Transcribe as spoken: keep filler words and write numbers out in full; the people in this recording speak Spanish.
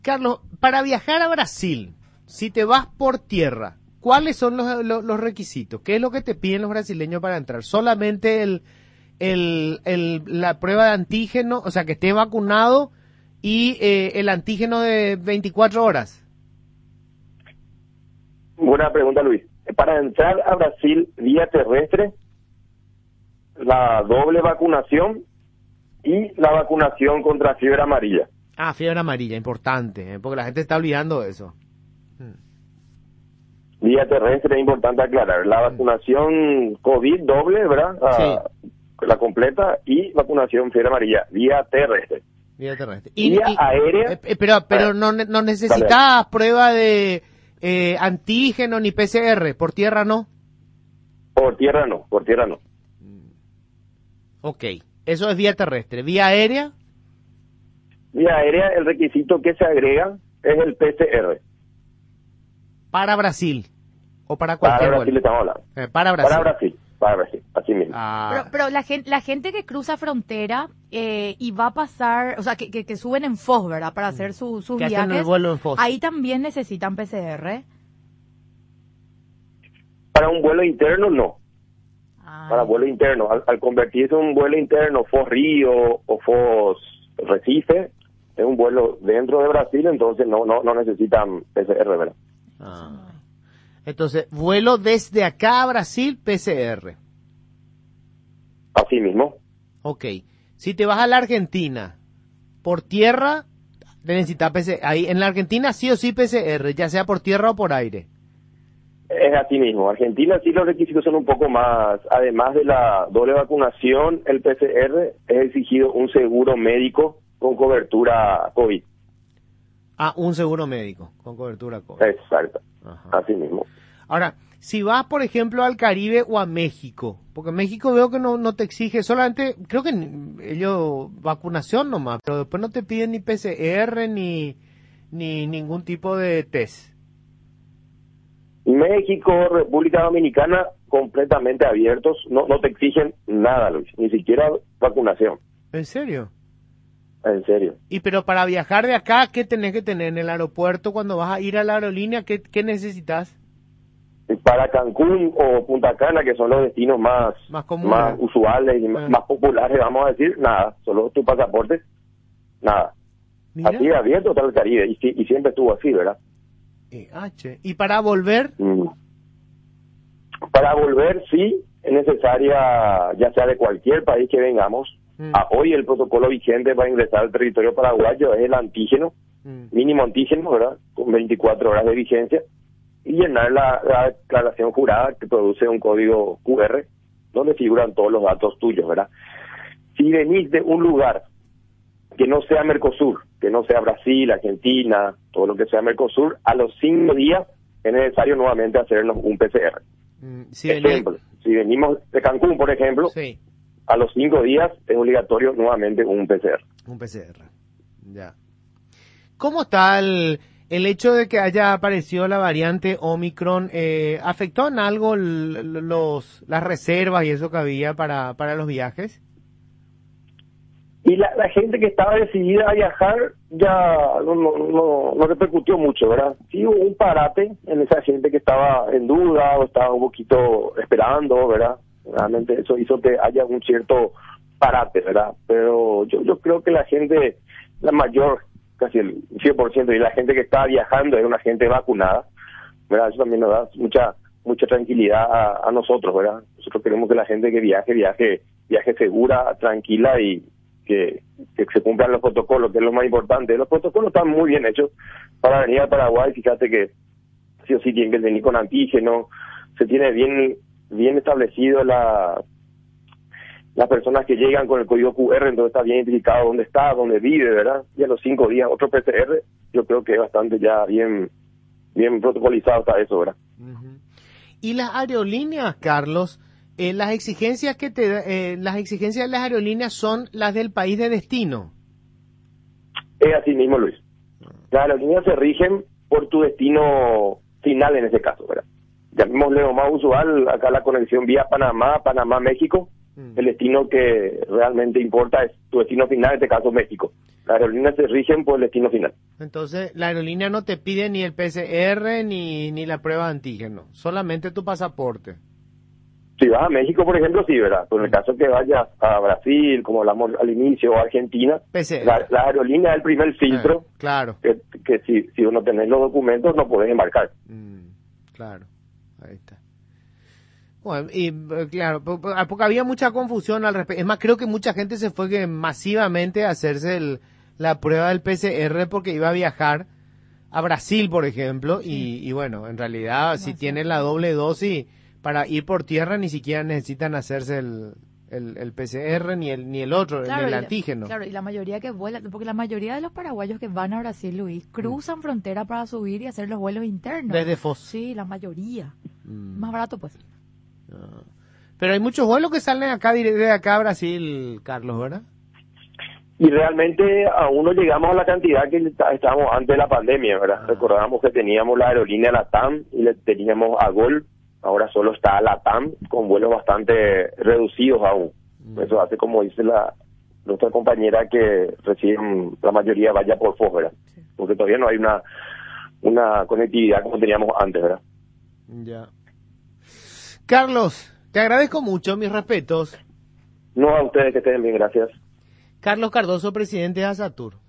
Carlos, para viajar a Brasil, si te vas por tierra, ¿cuáles son los, los, los requisitos? ¿Qué es lo que te piden los brasileños para entrar? ¿Solamente el, el, el, la prueba de antígeno, o sea, que esté vacunado y eh, el antígeno de veinticuatro horas? Buena pregunta, Luis. Para entrar a Brasil vía terrestre, la doble vacunación y la vacunación contra fiebre amarilla. Ah, fiebre amarilla, importante, ¿eh? Porque la gente está olvidando eso. Vía terrestre es importante aclarar. La vacunación COVID doble, ¿verdad? Ah, Sí. La completa, y vacunación fiebre amarilla, vía terrestre. Vía terrestre. Vía aérea. eh, eh, pero pero no, ne- no necesitas prueba de eh, antígeno ni P C R, por tierra no. Por tierra no, por tierra no. Ok, eso es vía terrestre. Vía aérea, Vía aérea, el requisito que se agrega es el P C R. para Brasil o para Para cualquier Brasil vuelo. estamos hablando. Eh, para Brasil. Para Brasil, para Brasil, así mismo. Ah, Pero, pero la gente, la gente que cruza frontera eh, y va a pasar, o sea, que, que, que suben en F O S, ¿verdad? Para hacer su, sus que hacen el viajes. vuelo en F O S. Ahí también necesitan P C R. Para un vuelo interno, no. Ah, Para vuelo interno. Al, al convertirse en un vuelo interno, F O S Río o F O S Recife, es un vuelo dentro de Brasil, entonces no no no necesitan P C R, ¿verdad? Ah. Entonces, vuelo desde acá a Brasil, P C R. Así mismo. Ok. Si te vas a la Argentina, por tierra, te necesitas P C R. Ahí, en la Argentina sí o sí P C R, ya sea por tierra o por aire. Es así mismo. Argentina sí los requisitos son un poco más. Además de la doble vacunación, el P C R es exigido un seguro médico con cobertura COVID. Ah, un seguro médico con cobertura COVID. Exacto. Ajá. Así mismo. Ahora, si vas, por ejemplo, al Caribe o a México, porque México veo que no, no te exige, solamente, creo que ni- ellos, vacunación nomás, pero después no te piden ni P C R ni, ni ningún tipo de test. México, República Dominicana, completamente abiertos. No, no te exigen nada, Luis. Ni siquiera vacunación. ¿En serio? En serio. Y pero para viajar de acá, ¿qué tenés que tener en el aeropuerto cuando vas a ir a la aerolínea? ¿Qué, qué necesitas? Para Cancún o Punta Cana, que son los destinos más, Más comunes. más usuales y más, Ah. más populares, vamos a decir, nada, solo tu pasaporte, nada. Mira. Así de abierto está el Caribe, y, si- y siempre estuvo así, ¿verdad? Eh, H. ¿Y para volver? Mm. Para volver, sí, es necesaria, ya sea de cualquier país que vengamos. Mm. A hoy el protocolo vigente para ingresar al territorio paraguayo es el antígeno, Mm. mínimo antígeno, ¿verdad? Con veinticuatro horas de vigencia, y llenar la, la declaración jurada que produce un código Q R donde figuran todos los datos tuyos, ¿verdad? Si venís de un lugar que no sea Mercosur, que no sea Brasil, Argentina, todo lo que sea Mercosur, a los cinco días es necesario nuevamente hacernos un P C R. Mm, si venís- Ejemplo, si venimos de Cancún, por ejemplo, Sí, a los cinco días es obligatorio nuevamente un P C R. un P C R. Ya. ¿Cómo está el, el hecho de que haya aparecido la variante Omicron? Eh, ¿Afectó en algo l- los, las reservas y eso que había para, para los viajes? Y la, la gente que estaba decidida a viajar ya no, no, no, no repercutió mucho, ¿verdad? Sí hubo un parate en esa gente que estaba en duda o estaba un poquito esperando, ¿verdad? Realmente eso hizo que haya un cierto parate, ¿verdad? Pero yo, yo creo que la gente, la mayor, casi el cien por ciento de la gente que estaba viajando era una gente vacunada, ¿verdad? Eso también nos da mucha mucha tranquilidad a, a nosotros, ¿verdad? Nosotros queremos que la gente que viaje, viaje, viaje segura, tranquila y que, que se cumplan los protocolos, que es lo más importante. Los protocolos están muy bien hechos para venir a Paraguay. Fíjate que sí o sí tienen que venir con antígeno, se tiene bien bien establecido la las personas que llegan con el código Q R, entonces está bien identificado dónde está, dónde vive, ¿verdad? Y a los cinco días otro P C R, yo creo que es bastante ya bien bien protocolizado está eso, ¿verdad? Ujú. Y las aerolíneas, Carlos, eh, las exigencias que te da- eh, las exigencias de las aerolíneas son las del país de destino. Es así mismo, Luis. Las aerolíneas se rigen por tu destino final en ese caso, ¿verdad? Llamémosle lo más usual, acá la conexión vía Panamá, Panamá-México, Mm. El destino que realmente importa es tu destino final, en este caso México. Las aerolíneas se rigen por el destino final. Entonces, la aerolínea no te pide ni el P C R ni, ni la prueba de antígeno, solamente tu pasaporte. Si vas a México, por ejemplo, sí, ¿verdad? Pero en el caso que vayas a Brasil, como hablamos al inicio, o a Argentina, P C R. La, la aerolínea es el primer filtro. Eh, claro. Que, que si, si uno tenés los documentos, no podés embarcar. Mm, claro, ahí está. Bueno, y eh, claro, po- po- porque había mucha confusión al respecto. Es más, creo que mucha gente se fue que masivamente a hacerse el, la prueba del P C R porque iba a viajar a Brasil, por ejemplo, Sí. y, y bueno, en realidad, si Demasiado. tienen la doble dosis, para ir por tierra ni siquiera necesitan hacerse el, el, el P C R ni el ni el otro, Claro, ni y el la- antígeno. Claro, y la mayoría que vuelan, porque la mayoría de los paraguayos que van a Brasil, Luis, cruzan frontera para subir y hacer los vuelos internos. Desde Foz. Sí, la mayoría. Mm. Más barato, pues. Ah. Pero hay muchos vuelos que salen acá dire- de acá a Brasil, Carlos, ¿verdad? Y realmente aún no llegamos a la cantidad que está- estábamos antes de la pandemia, ¿verdad? Ah. Recordábamos que teníamos la aerolínea LATAM y le teníamos a Gol, ahora solo está LATAM con vuelos bastante reducidos aún. Mm. Eso hace, como dice la nuestra compañera, que recién la mayoría vaya por Foz, ¿verdad? Sí. Porque todavía no hay una una conectividad como teníamos antes, ¿verdad? Ya. Carlos, te agradezco mucho, mis respetos. No, a ustedes, que estén bien, gracias. Carlos Cardoso, presidente de ASATUR.